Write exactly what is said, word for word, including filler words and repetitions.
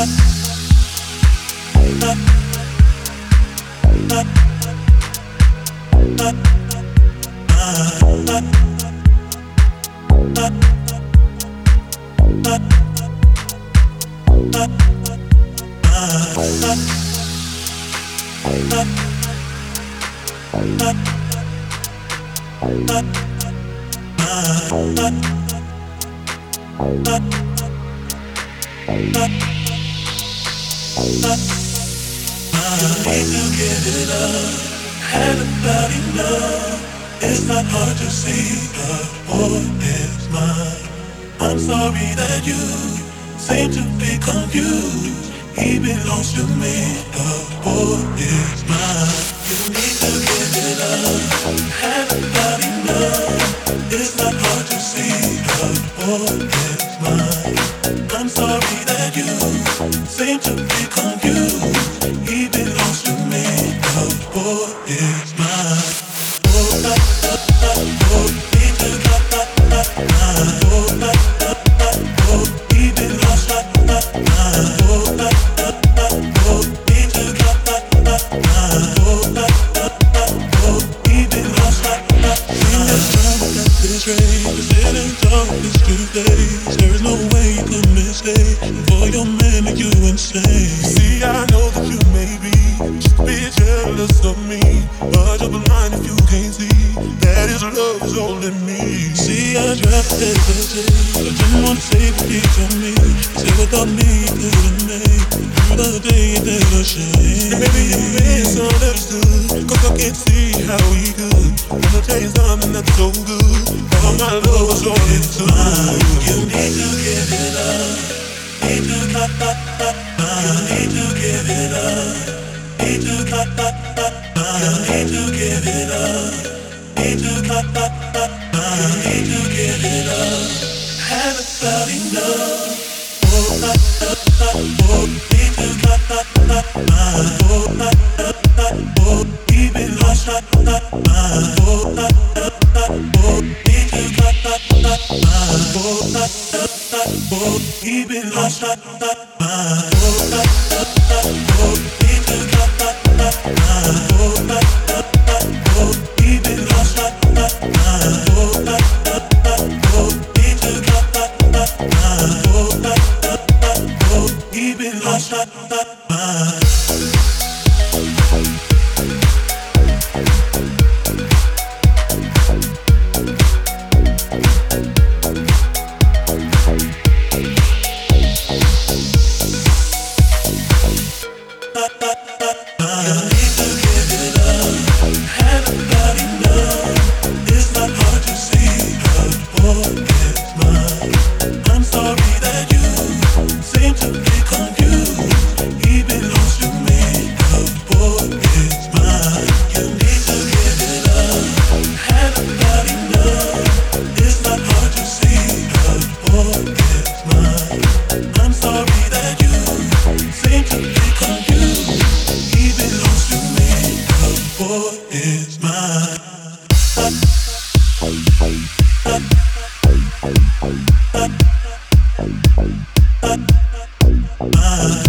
It's not hard to see the boy is mine. I'm sorry that you seem to be confused. He belongs to me, the boy is mine. You need to give it up, have about enough. It's not hard to see the boy is mine. I'm sorry that you seem to be confused. He belongs to me, the boy is mine. There's no way you could mistake. For your man, you insane. See, I know that you may be just be jealous of me, but you're blind if you can't see that his love is all in me. See, I tried to hesitate, I didn't want to say what he told me. Say without me, you couldn't make through the day you did a shame. And maybe you misunderstood, cause I can't see how we could. Wanna tell you something that's so good. All my love was all into mine. You need to give it up. Need to cut that that You need to give it up. Need to cut that that You need to give it up. Need to cut that that You need to give it up. Have about enough. Oh, that that that Oh, need to cut that that Oh, that that that Oh, keep it lost that that Oh, that that that Oh, need to cut that that Oh, that that that Oh, keep it lost that that Oh, that that that Oh, need to cut that that Oh, that that that Oh, keep it lost that that Oh, that that that Oh, need to cut that that Oh, that that that Oh, keep it lost that that is mine.